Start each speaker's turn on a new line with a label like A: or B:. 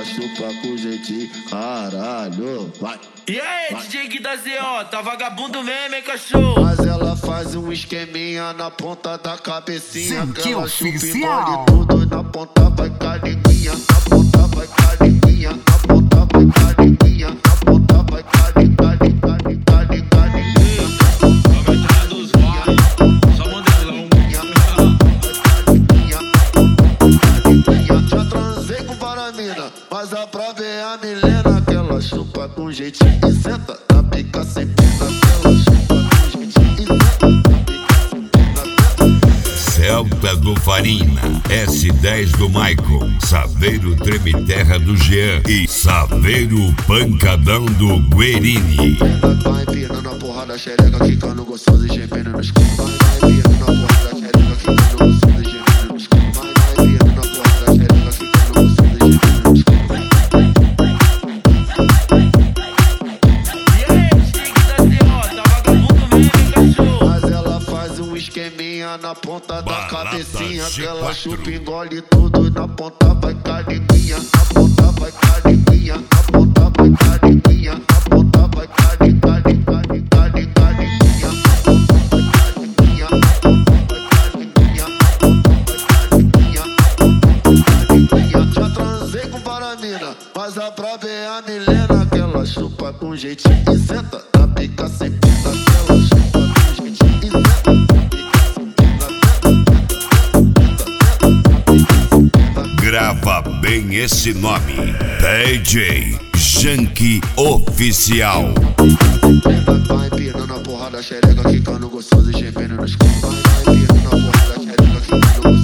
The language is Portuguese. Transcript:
A: ela chupa com jeitinho, caralho, vai.
B: E aí, DJ Gui da ZO, tá vagabundo mesmo, hein, cachorro?
A: Mas ela faz um esqueminha na ponta da cabecinha, que ela chupa e
C: oficial.
A: engole tudo, na ponta vai caringuinha, na ponta vai caringuinha, na ponta vai caringuinha, na ponta vai caringuinha. Já transei com várias mina, mas a prova é a Milena, que ela chupa com jeitinho e senta na pica sem pena, que ela chupa com jeitinho e senta na pica sem pena.
D: Celta do Farina, S10 do Michael, Saveiro Treme-Terra do Jean e Saveiro Pancadão do Guerini.
A: Vai empinando a porrada xereca, ficando gostoso e gemendo no escuro. Vai empinando a porrada xereca, ficando gostoso e gemendo no escuro. Vai empinando a porrada xereca, ficando gostoso e gemendo no escuro.
B: E aí, DJ Gui da ZO, tá vagabundo mesmo, hein, cachorro?
A: Mas ela faz um esqueminha na ponta da
D: Balada
A: cabecinha, que ela
D: G4.
A: chupa e engole tudo, na ponta vai caringuinha, na ponta vai caringuinha, na ponta vai caringuinha, na ponta vai caringuinha, na ponta vai caringuinha, na ponta vai caringuinha, na ponta vai caringuinha. Já transei com várias mina, mas a brava é a Milena, que ela chupa com jeitinho e senta na pica sem pena, que ela chupa com jeitinho e senta na pica sem pena.
D: Grava bem esse nome, DJ Janky Oficial.
A: Vai empinando a porrada xereca, ficando gostoso e gemendo no escuro. Vai empinando a porrada xereca, ficando gostoso.